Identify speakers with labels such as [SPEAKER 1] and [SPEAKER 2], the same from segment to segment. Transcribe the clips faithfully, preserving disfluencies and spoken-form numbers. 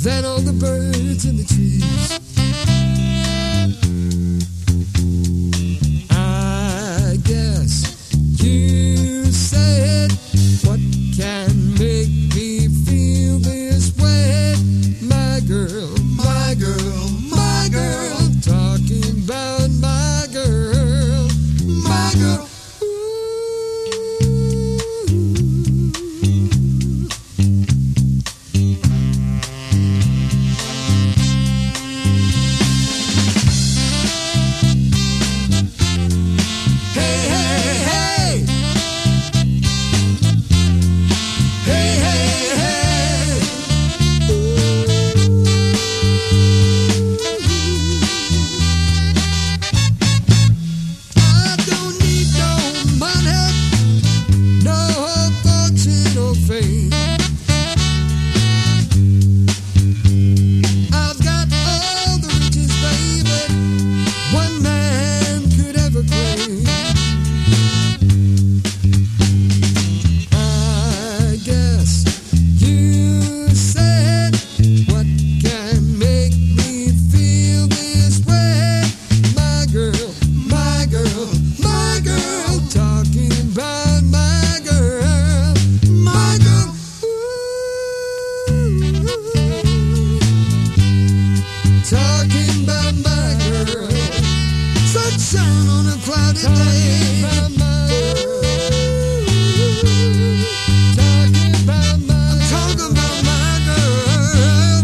[SPEAKER 1] than all the birds in the trees. I guess you said, what can make me feel this way? My girl, my girl, my girl, talking about my girl, my girl. Talking about my girl, sunshine on a cloudy day. Talking about my girl, talking about my, talking about my girl.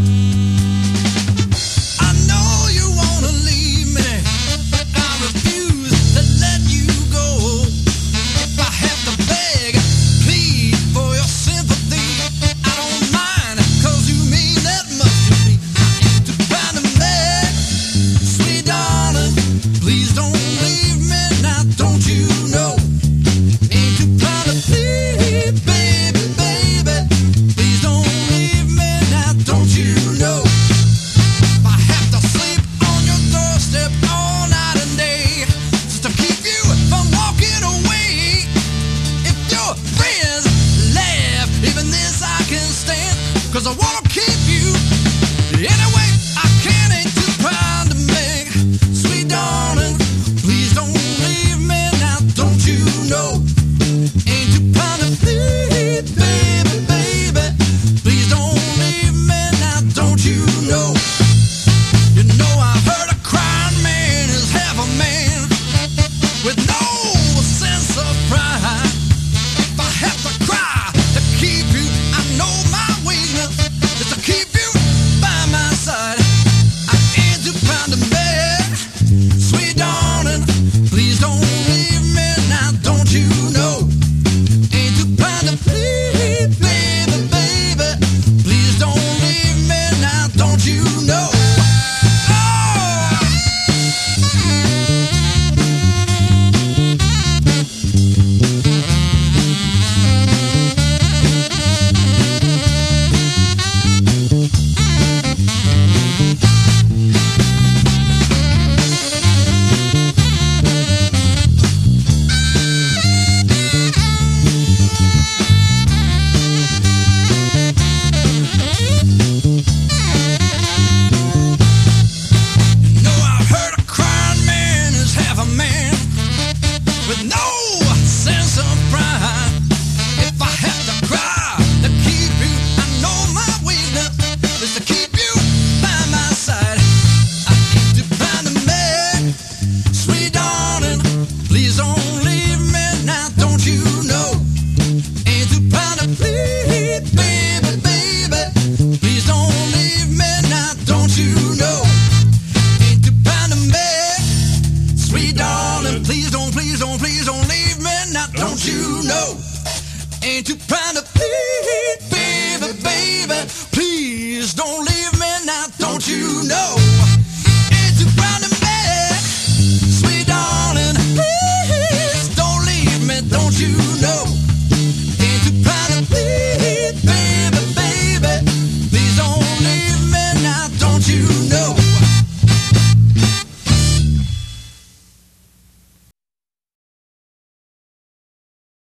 [SPEAKER 1] I know you wanna leave me, but I refuse to let you go. If I have to beg, plead for your sympathy, I don't mind, 'cause you mean that much to me. Please don't leave me now, don't you know? Ain't you proud to plead, baby, baby? Please don't leave me now, don't you know? If I have to sleep on your doorstep all night and day, just to keep you from walking away. If your friends laugh, even this I can stand, 'cause I wanna keep you anyway. I can't, ain't too proud to make. Sweet darling, please don't leave me now, don't you know? Ain't you proud to plead, baby, baby? Please don't leave me now, don't you know? You know I heard a crying man is half a man, with no sense of pride. If I have to cry to keep you, I know my weakness is to keep you by my side. I ain't too proud to beg. Sweet darling, please don't leave me now, don't you know? Ain't too proud to plead, baby, baby. Please don't leave me now, don't you know? Don't you know? Ain't you proud to plead, baby, baby?